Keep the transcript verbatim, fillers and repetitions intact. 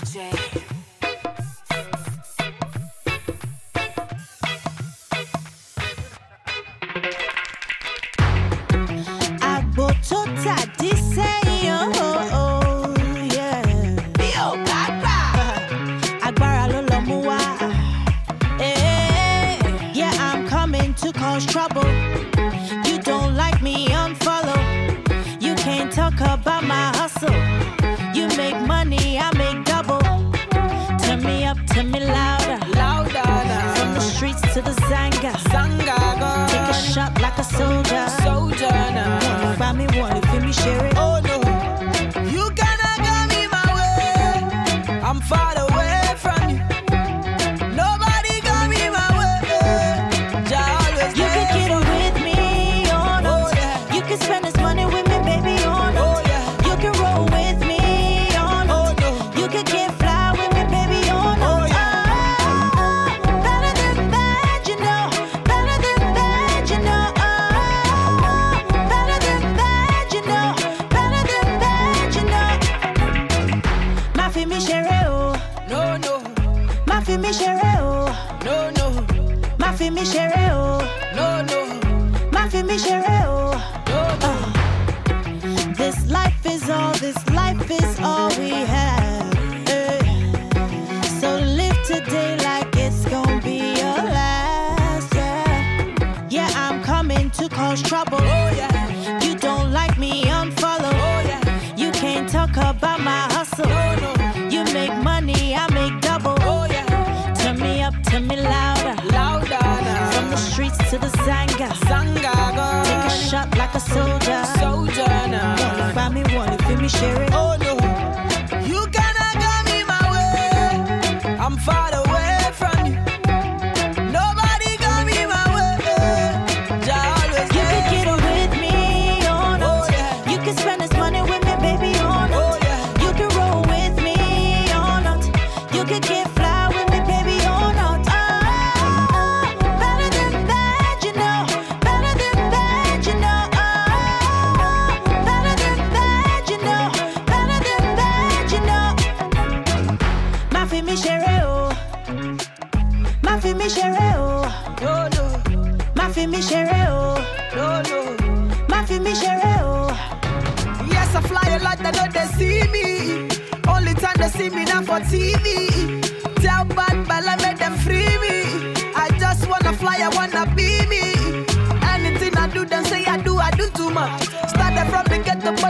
J. Agbo tó tàdí sẹ́yìn oh yeah. Bí ò bá gbà, agbára ló lọ mú wá. Yeah, I'm coming to cause trouble. You don't like me, unfollow. You can't talk about my hustle. You make money, I make double. Turn me up, turn me louder. Louder now. From the streets to the Zanga. Zanga gone. Take a shot like a soldier. Soldier now. Wanna buy me one, if you me share it. Oh no, you cannot get me my way. I'm far away from you. Nobody got me my way. Jah always You there can get for it with me or not. Oh, yeah. You can spend this money with me, baby, or not. Oh, yeah. You can roll with me or not. Oh, no. You can get fly with me, baby, or not. Oh, yeah. Ah, better than that, you know. Better than that, you know. Ah, better than that, you know. Better than that, you know. Ma fi mi shere oh, No, no, ma fi mi shere oh, no, no, ma fi mi shere oh, no, no, ma fi mi shere oh. no, no. This life is all, this life is all we have. eh. So live today like it's gonna be your last. Yeah, yeah, I'm coming to cause trouble. Oh yeah, You don't like me, unfollow. oh yeah, You can't talk about my hustle. no, no, You make money, I make double. oh yeah, Turn me up, turn me louder. louder now. From the streets to the Zanga. Zanga gone. Take a shot like a soldier. Soldier now. Buy me one, if you me share it. Oh no, you cannot get me my way. I'm far away from you. Nobody got me my way. Jah always You can there get for it with me or not. Oh, yeah. You can spend this money with me, baby, or not. Oh, yeah. You can roll with me or not. You can get fly with me, baby, or not. Ah, better than that, you know. Better than that, you know. Ah, better than that, you know. Better than that, you know. Ma fi mi shere oh, ma fi mi shere oh, No, no, ma fi mi shere oh. no, no. Ma fi mi shere oh. Yes, I fly a lot, they know they see me. Only time they see me now for T V. Tell bad Bella, make them free me. I just wanna fly, I wanna be me. Anything I do, them say I do, I do too much. Started from the ghetto, but